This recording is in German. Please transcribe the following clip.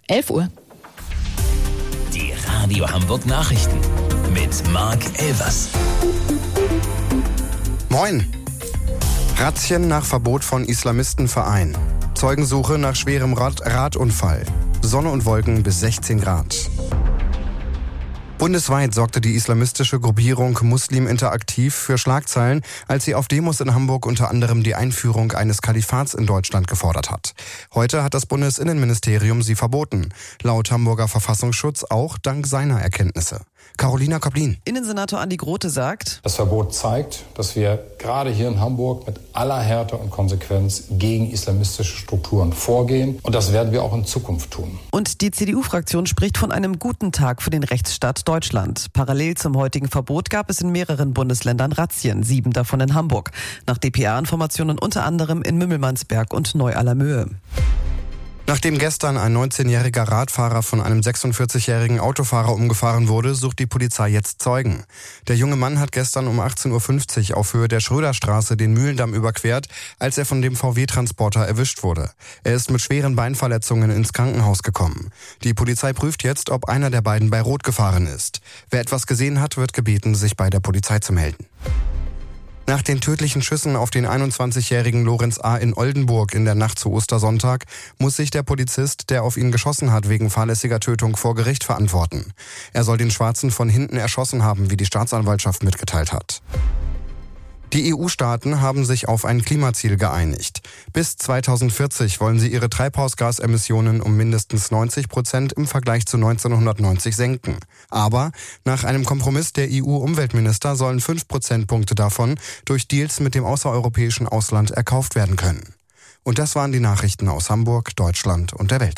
11 Uhr. Die Radio Hamburg Nachrichten mit Marc Elvers. Moin. Razzien nach Verbot von Islamistenverein. Zeugensuche nach schwerem Radunfall. Sonne und Wolken bis 16 Grad. Bundesweit sorgte die islamistische Gruppierung Muslim Interaktiv für Schlagzeilen, als sie auf Demos in Hamburg unter anderem die Einführung eines Kalifats in Deutschland gefordert hat. Heute hat das Bundesinnenministerium sie verboten. Laut Hamburger Verfassungsschutz auch dank seiner Erkenntnisse. Carolina Koplin. Innensenator Andi Grote sagt: Das Verbot zeigt, dass wir gerade hier in Hamburg mit aller Härte und Konsequenz gegen islamistische Strukturen vorgehen. Und das werden wir auch in Zukunft tun. Und die CDU-Fraktion spricht von einem guten Tag für den Rechtsstaat Deutschland. Parallel zum heutigen Verbot gab es in mehreren Bundesländern Razzien, 7 davon in Hamburg. Nach dpa-Informationen unter anderem in Mümmelmannsberg und Neu-Allermöhe. Nachdem gestern ein 19-jähriger Radfahrer von einem 46-jährigen Autofahrer umgefahren wurde, sucht die Polizei jetzt Zeugen. Der junge Mann hat gestern um 18.50 Uhr auf Höhe der Schröderstraße den Mühlendamm überquert, als er von dem VW-Transporter erwischt wurde. Er ist mit schweren Beinverletzungen ins Krankenhaus gekommen. Die Polizei prüft jetzt, ob einer der beiden bei Rot gefahren ist. Wer etwas gesehen hat, wird gebeten, sich bei der Polizei zu melden. Nach den tödlichen Schüssen auf den 21-jährigen Lorenz A. in Oldenburg in der Nacht zu Ostersonntag muss sich der Polizist, der auf ihn geschossen hat, wegen fahrlässiger Tötung vor Gericht verantworten. Er soll den Schwarzen von hinten erschossen haben, wie die Staatsanwaltschaft mitgeteilt hat. Die EU-Staaten haben sich auf ein Klimaziel geeinigt. Bis 2040 wollen sie ihre Treibhausgasemissionen um mindestens 90% im Vergleich zu 1990 senken. Aber nach einem Kompromiss der EU-Umweltminister sollen 5 Prozentpunkte davon durch Deals mit dem außereuropäischen Ausland erkauft werden können. Und das waren die Nachrichten aus Hamburg, Deutschland und der Welt.